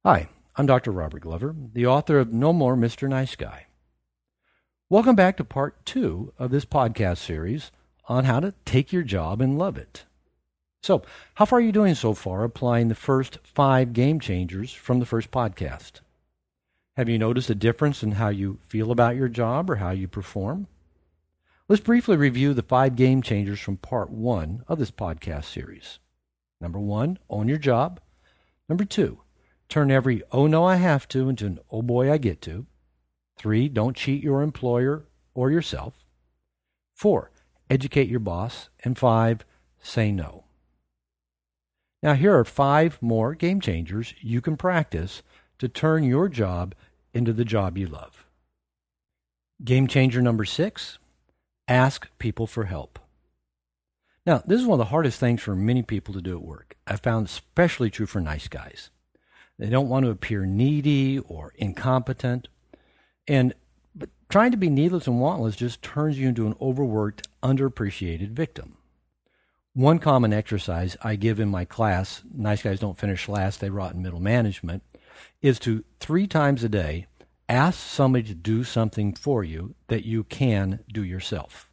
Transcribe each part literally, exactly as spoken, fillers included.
Hi, I'm Doctor Robert Glover, the author of No More Mister Nice Guy. Welcome back to part two of this podcast series on how to take your job and love it. So, how far are you doing so far applying the first five game changers from the first podcast? Have you noticed a difference in how you feel about your job or how you perform? Let's briefly review the five game changers from part one of this podcast series. Number one, own your job. Number two, turn every oh no I have to into an oh boy I get to. Three, don't cheat your employer or yourself. Four, educate your boss. And five, say no. Now here are five more game changers you can practice to turn your job into the job you love. Game changer number six, ask people for help. Now, this is one of the hardest things for many people to do at work. I found especially true for nice guys. They don't want to appear needy or incompetent. And but trying to be needless and wantless just turns you into an overworked, underappreciated victim. One common exercise I give in my class, Nice Guys Don't Finish Last, They Rot in Middle Management, is to three times a day ask somebody to do something for you that you can do yourself.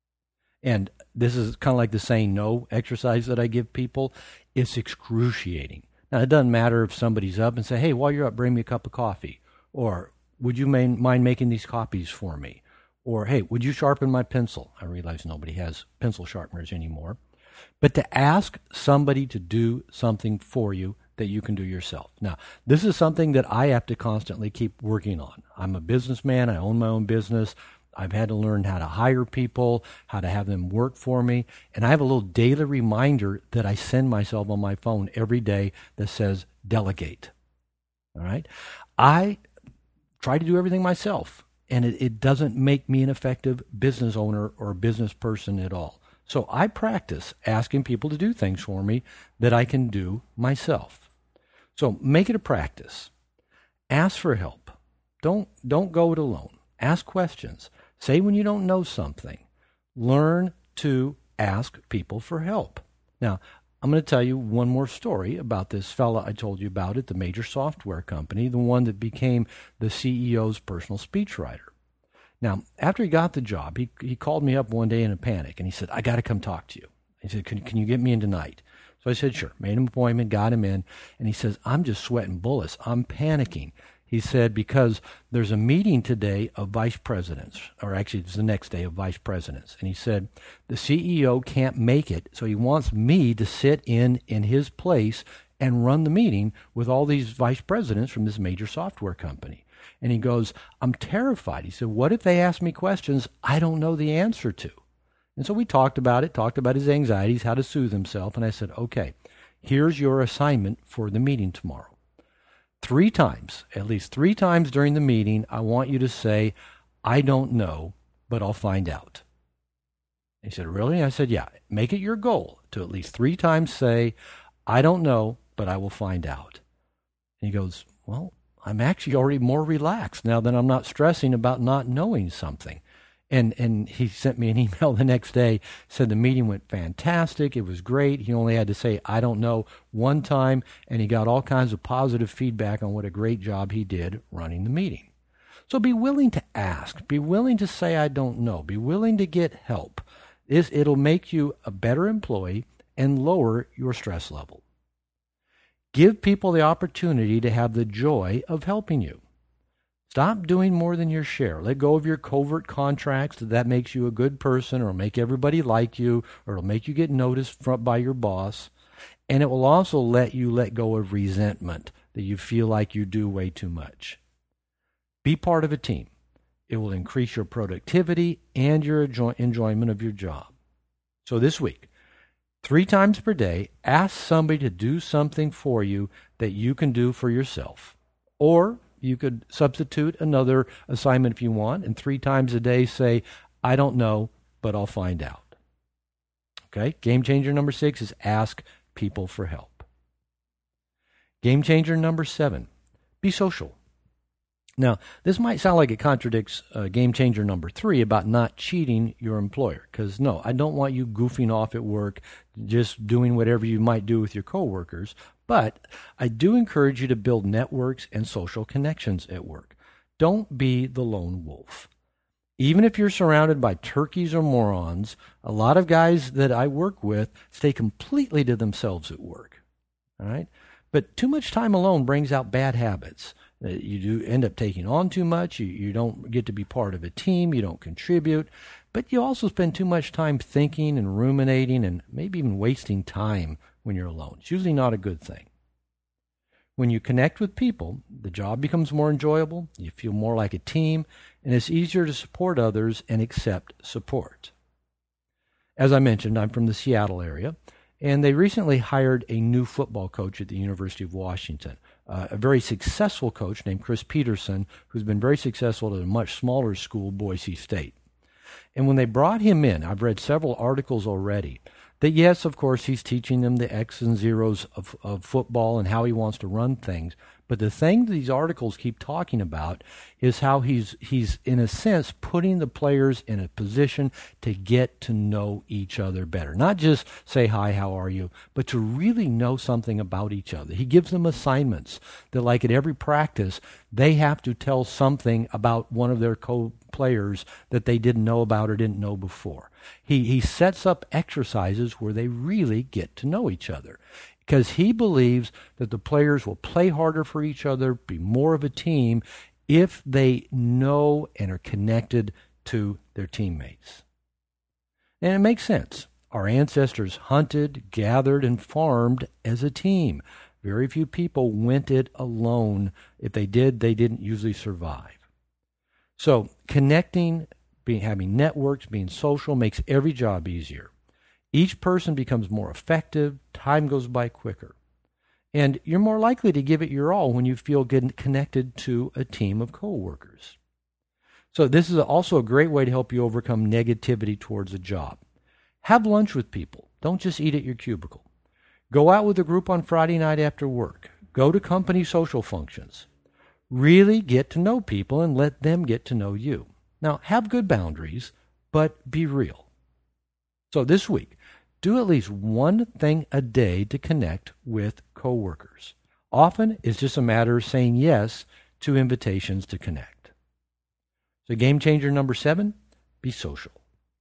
And this is kind of like the saying no exercise that I give people. It's excruciating. Now, it doesn't matter if somebody's up and say, hey, while you're up, bring me a cup of coffee. Or, would you mind making these copies for me? Or, hey, would you sharpen my pencil? I realize nobody has pencil sharpeners anymore. But to ask somebody to do something for you that you can do yourself. Now, this is something that I have to constantly keep working on. I'm a businessman. I own my own business. I've had to learn how to hire people, how to have them work for me. And I have a little daily reminder that I send myself on my phone every day that says delegate. All right? I try to do everything myself, and it, it doesn't make me an effective business owner or business person at all. So I practice asking people to do things for me that I can do myself. So make it a practice. Ask for help. Don't, don't go it alone. Ask questions. Say when you don't know something. Learn to ask people for help. Now, I'm going to tell you one more story about this fella I told you about at the major software company, the one that became the C E O's personal speechwriter. Now, after he got the job, he he called me up one day in a panic, and he said, I got to come talk to you. He said, can, can you get me in tonight? So I said, sure. Made an appointment, got him in, and he says, I'm just sweating bullets. I'm panicking. He said, because there's a meeting today of vice presidents, or actually it's the next day of vice presidents. And he said, the C E O can't make it, so he wants me to sit in in his place and run the meeting with all these vice presidents from this major software company. And he goes, I'm terrified. He said, what if they ask me questions I don't know the answer to? And so we talked about it, talked about his anxieties, how to soothe himself. And I said, okay, here's your assignment for the meeting tomorrow. Three times, at least three times during the meeting, I want you to say, I don't know, but I'll find out. He said, really? I said, yeah, make it your goal to at least three times say, I don't know, but I will find out. And he goes, well, I'm actually already more relaxed now that I'm not stressing about not knowing something. And and he sent me an email the next day, said the meeting went fantastic. It was great. He only had to say, I don't know, one time, and he got all kinds of positive feedback on what a great job he did running the meeting. So be willing to ask. Be willing to say, I don't know. Be willing to get help. This, it'll make you a better employee and lower your stress level. Give people the opportunity to have the joy of helping you. Stop doing more than your share. Let go of your covert contracts that, that makes you a good person or make everybody like you or it'll make you get noticed by your boss. And it will also let you let go of resentment that you feel like you do way too much. Be part of a team. It will increase your productivity and your enjoy- enjoyment of your job. So this week, three times per day, ask somebody to do something for you that you can do for yourself. Or you could substitute another assignment if you want, and three times a day say, I don't know, but I'll find out. Okay? Game changer number six is ask people for help. Game changer number seven, be social. Now, this might sound like it contradicts uh, game changer number three about not cheating your employer, because no, I don't want you goofing off at work, just doing whatever you might do with your coworkers, But I do encourage you to build networks and social connections at work. Don't be the lone wolf. Even if you're surrounded by turkeys or morons, a lot of guys that I work with stay completely to themselves at work. All right? But too much time alone brings out bad habits. Uh, you do end up taking on too much. You, you don't get to be part of a team. You don't contribute. But you also spend too much time thinking and ruminating and maybe even wasting time when you're alone. It's usually not a good thing. When you connect with people, the job becomes more enjoyable, you feel more like a team, and it's easier to support others and accept support. As I mentioned, I'm from the Seattle area, and they recently hired a new football coach at the University of Washington, uh, a very successful coach named Chris Peterson, who's been very successful at a much smaller school, Boise State. And when they brought him in, I've read several articles already, that yes, of course, he's teaching them the X and zeros of, of football and how he wants to run things. But the thing that these articles keep talking about is how he's, he's in a sense, putting the players in a position to get to know each other better. Not just say, hi, how are you, but to really know something about each other. He gives them assignments that, like at every practice, they have to tell something about one of their co-players that they didn't know about or didn't know before. He, he sets up exercises where they really get to know each other, because he believes that the players will play harder for each other, be more of a team, if they know and are connected to their teammates. And it makes sense. Our ancestors hunted, gathered, and farmed as a team. Very few people went it alone. If they did, they didn't usually survive. So connecting, being, having networks, being social makes every job easier. Each person becomes more effective, time goes by quicker, and you're more likely to give it your all when you feel good, connected to a team of coworkers. So this is also a great way to help you overcome negativity towards a job. Have lunch with people. Don't just eat at your cubicle. Go out with a group on Friday night after work. Go to company social functions. Really get to know people and let them get to know you. Now, have good boundaries, but be real. So this week, do at least one thing a day to connect with coworkers. Often, it's just a matter of saying yes to invitations to connect. So game changer number seven, be social.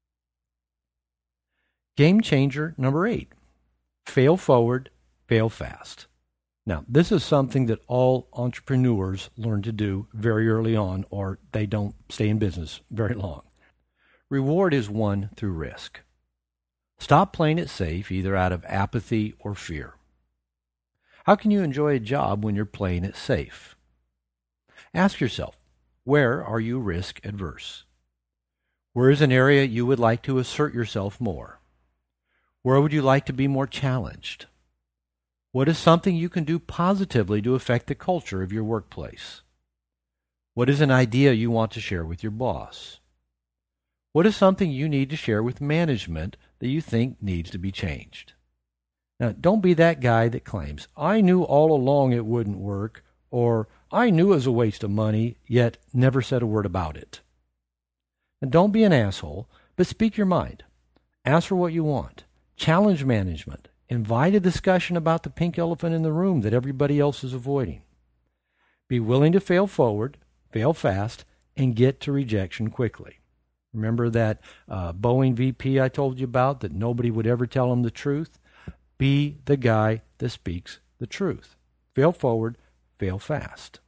Game changer number eight, fail forward, fail fast. Now, this is something that all entrepreneurs learn to do very early on, or they don't stay in business very long. Reward is won through risk. Stop playing it safe, either out of apathy or fear. How can you enjoy a job when you're playing it safe? Ask yourself, where are you risk adverse? Where is an area you would like to assert yourself more? Where would you like to be more challenged? What is something you can do positively to affect the culture of your workplace? What is an idea you want to share with your boss? What is something you need to share with management that you think needs to be changed? Now, don't be that guy that claims, I knew all along it wouldn't work, or I knew it was a waste of money, yet never said a word about it. And don't be an asshole, but speak your mind. Ask for what you want. Challenge management. Invite a discussion about the pink elephant in the room that everybody else is avoiding. Be willing to fail forward, fail fast, and get to rejection quickly. Remember that uh, Boeing V P I told you about, that nobody would ever tell him the truth? Be the guy that speaks the truth. Fail forward, fail fast.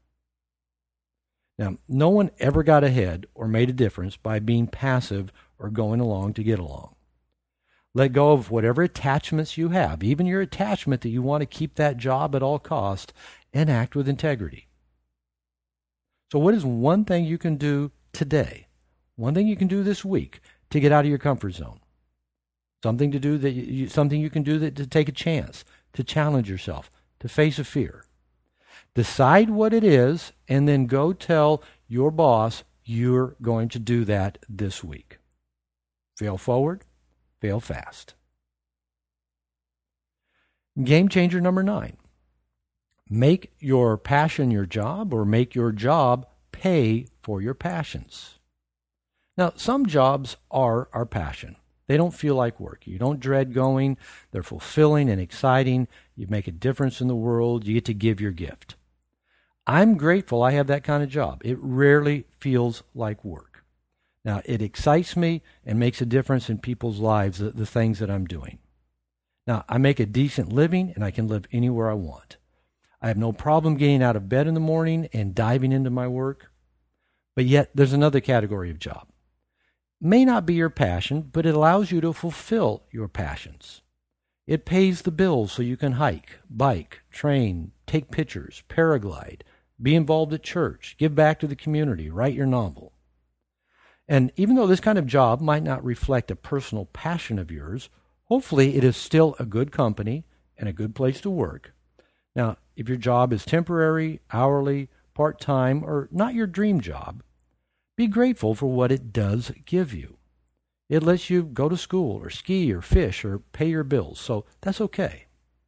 Now, no one ever got ahead or made a difference by being passive or going along to get along. Let go of whatever attachments you have, even your attachment that you want to keep that job at all costs, and act with integrity. So what is one thing you can do today? One thing you can do this week to get out of your comfort zone. Something to do that you, something you can do that to take a chance, to challenge yourself, to face a fear. Decide what it is, and then go tell your boss you're going to do that this week. Fail forward, fail fast. Game changer number nine. Make your passion your job, or make your job pay for your passions. Now, some jobs are our passion. They don't feel like work. You don't dread going. They're fulfilling and exciting. You make a difference in the world. You get to give your gift. I'm grateful I have that kind of job. It rarely feels like work. Now, it excites me and makes a difference in people's lives, the, the things that I'm doing. Now, I make a decent living, and I can live anywhere I want. I have no problem getting out of bed in the morning and diving into my work. But yet, there's another category of job. May not be your passion, but it allows you to fulfill your passions. It pays the bills so you can hike, bike, train, take pictures, paraglide, be involved at church, give back to the community, write your novel. And even though this kind of job might not reflect a personal passion of yours, hopefully it is still a good company and a good place to work. Now, if your job is temporary, hourly, part-time, or not your dream job, be grateful for what it does give you. It lets you go to school or ski or fish or pay your bills, so that's okay.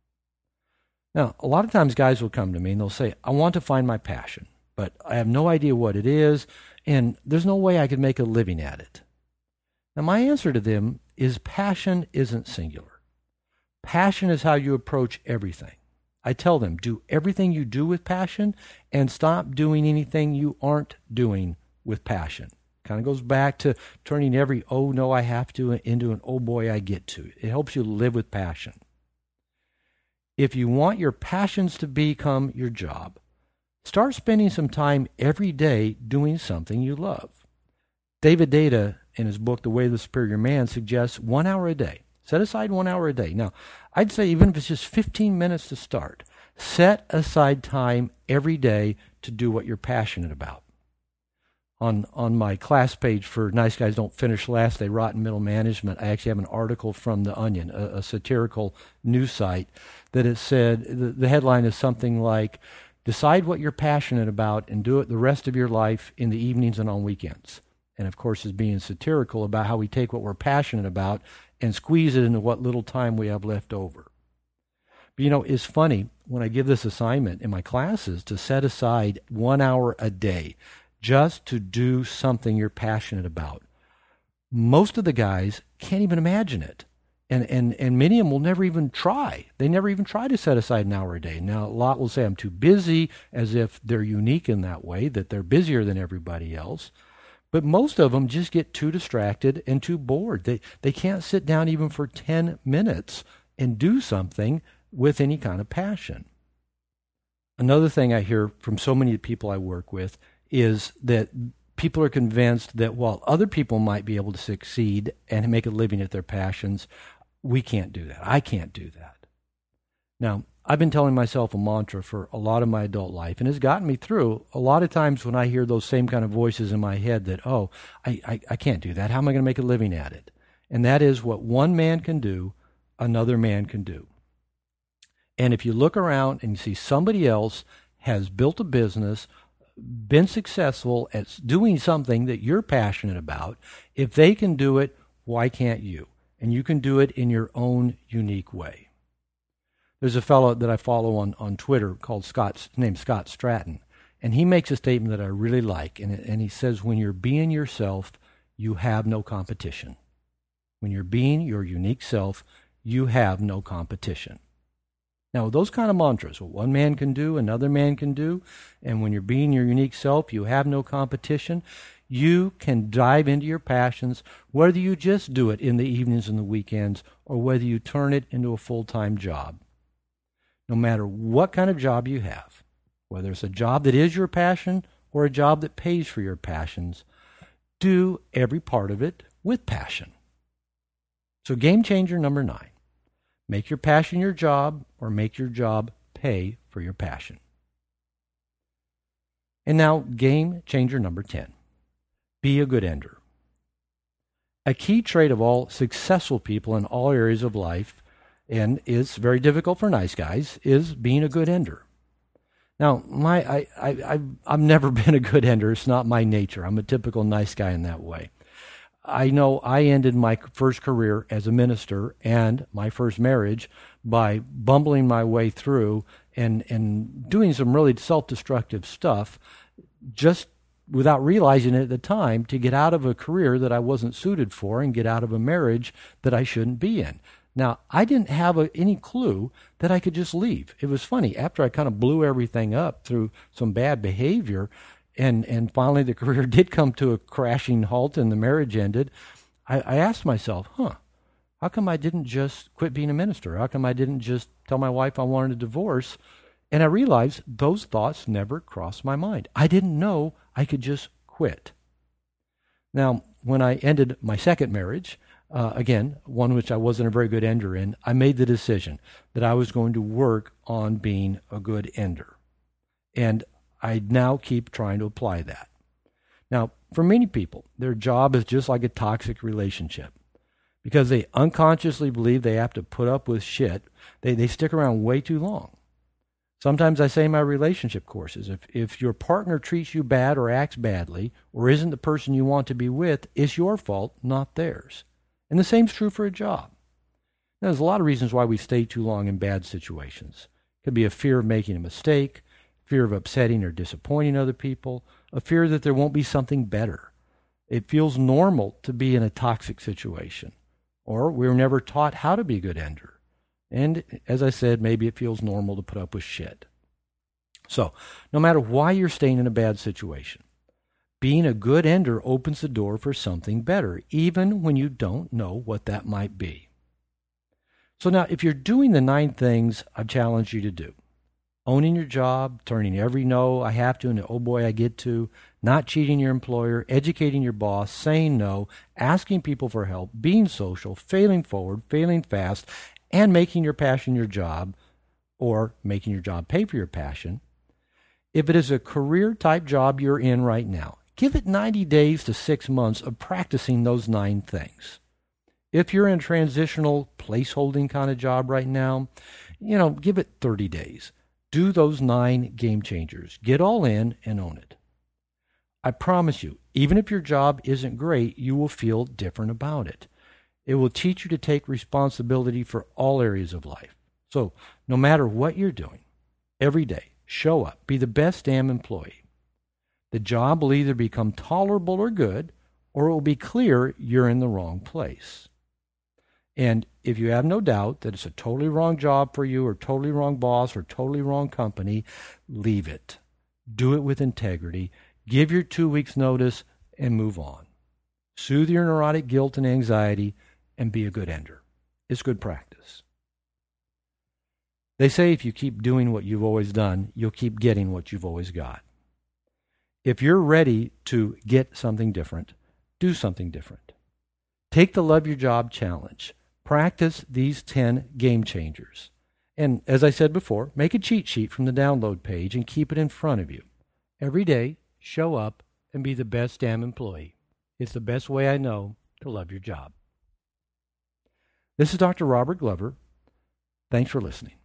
Now, a lot of times guys will come to me and they'll say, I want to find my passion, but I have no idea what it is, and there's no way I could make a living at it. Now, my answer to them is passion isn't singular. Passion is how you approach everything. I tell them, do everything you do with passion and stop doing anything you aren't doing with passion. Kind of goes back to turning every, oh, no, I have to, into an, oh, boy, I get to. It helps you live with passion. If you want your passions to become your job, start spending some time every day doing something you love. David Deida, in his book, The Way of the Superior Man, suggests one hour a day. Set aside one hour a day. Now, I'd say even if it's just fifteen minutes to start, set aside time every day to do what you're passionate about. On on my class page for Nice Guys Don't Finish Last, They Rot in Middle Management, I actually have an article from The Onion, a, a satirical news site, that it said, the, the headline is something like, decide what you're passionate about and do it the rest of your life in the evenings and on weekends. And of course is being satirical about how we take what we're passionate about and squeeze it into what little time we have left over. But you know, it's funny, when I give this assignment in my classes to set aside one hour a day just to do something you're passionate about, most of the guys can't even imagine it. And, and, and many of them will never even try. They never even try to set aside an hour a day. Now, a lot will say, I'm too busy, as if they're unique in that way, that they're busier than everybody else. But most of them just get too distracted and too bored. They, they can't sit down even for ten minutes and do something with any kind of passion. Another thing I hear from so many people I work with is that people are convinced that while other people might be able to succeed and make a living at their passions, we can't do that. I can't do that. Now, I've been telling myself a mantra for a lot of my adult life, and it's gotten me through a lot of times when I hear those same kind of voices in my head that, oh, I, I, I can't do that. How am I going to make a living at it? And that is what one man can do, another man can do. And if you look around and you see somebody else has built a business, been successful at doing something that you're passionate about, if they can do it, why can't you? And you can do it in your own unique way. There's a fellow that I follow on, on Twitter called Scott, named Scott Stratton, and he makes a statement that I really like, and, and he says, when you're being yourself, you have no competition. When you're being your unique self, you have no competition. Now, those kind of mantras, what one man can do, another man can do, and when you're being your unique self, you have no competition, you can dive into your passions, whether you just do it in the evenings and the weekends, or whether you turn it into a full-time job. No matter what kind of job you have, whether it's a job that is your passion or a job that pays for your passions, do every part of it with passion. So game changer number nine. Make your passion your job, or make your job pay for your passion. And now, game changer number ten. Be a good ender. A key trait of all successful people in all areas of life, and is very difficult for nice guys, is being a good ender. Now, my I, I, I've, I've never been a good ender. It's not my nature. I'm a typical nice guy in that way. I know I ended my first career as a minister and my first marriage by bumbling my way through and, and doing some really self-destructive stuff, just without realizing it at the time, to get out of a career that I wasn't suited for and get out of a marriage that I shouldn't be in. Now, I didn't have a, any clue that I could just leave. It was funny. After I kind of blew everything up through some bad behavior, and, and finally the career did come to a crashing halt and the marriage ended, I, I asked myself, huh, how come I didn't just quit being a minister? How come I didn't just tell my wife I wanted a divorce? And I realized those thoughts never crossed my mind. I didn't know I could just quit. Now, when I ended my second marriage, uh, again, one which I wasn't a very good ender in, I made the decision that I was going to work on being a good ender. And I now keep trying to apply that. Now, for many people, their job is just like a toxic relationship. Because they unconsciously believe they have to put up with shit, they, they stick around way too long. Sometimes I say in my relationship courses, if, if your partner treats you bad or acts badly or isn't the person you want to be with, it's your fault, not theirs. And the same's true for a job. Now, there's a lot of reasons why we stay too long in bad situations. It could be a fear of making a mistake, fear of upsetting or disappointing other people, a fear that there won't be something better. It feels normal to be in a toxic situation. Or we were never taught how to be a good ender. And as I said, maybe it feels normal to put up with shit. So, no matter why you're staying in a bad situation, being a good ender opens the door for something better, even when you don't know what that might be. So now, if you're doing the nine things I've challenged you to do, owning your job, turning every no I have to into oh boy I get to, not cheating your employer, educating your boss, saying no, asking people for help, being social, failing forward, failing fast, and making your passion your job, or making your job pay for your passion. If it is a career-type job you're in right now, give it ninety days to six months of practicing those nine things. If you're in a transitional placeholding kind of job right now, you know, give it thirty days. Do those nine game changers. Get all in and own it. I promise you, even if your job isn't great, you will feel different about it. It will teach you to take responsibility for all areas of life. So no matter what you're doing, every day, show up. Be the best damn employee. The job will either become tolerable or good, or it will be clear you're in the wrong place. And if you have no doubt that it's a totally wrong job for you, or totally wrong boss, or totally wrong company, leave it. Do it with integrity. Give your two weeks notice and move on. Soothe your neurotic guilt and anxiety and be a good ender. It's good practice. They say if you keep doing what you've always done, you'll keep getting what you've always got. If you're ready to get something different, do something different. Take the Love Your Job challenge. Practice these ten game changers. And as I said before, make a cheat sheet from the download page and keep it in front of you. Every day, show up and be the best damn employee. It's the best way I know to love your job. This is Doctor Robert Glover. Thanks for listening.